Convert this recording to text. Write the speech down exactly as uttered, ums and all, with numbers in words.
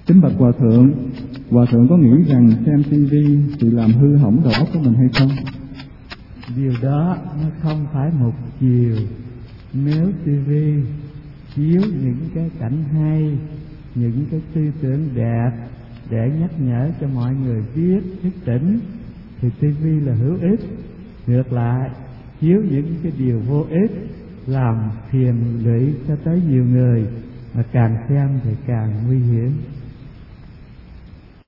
Kính bạch Hòa Thượng, Hòa Thượng có nghĩ rằng xem tivi thì làm hư hỏng đầu óc của mình hay không? Điều đó nó không phải một chiều. Nếu tivi chiếu những cái cảnh hay, những cái tư tưởng đẹp để nhắc nhở cho mọi người biết, thức tỉnh, thì tivi là hữu ích. Ngược lại, chiếu những cái điều vô ích, làm phiền lụy cho tới nhiều người, mà càng xem thì càng nguy hiểm.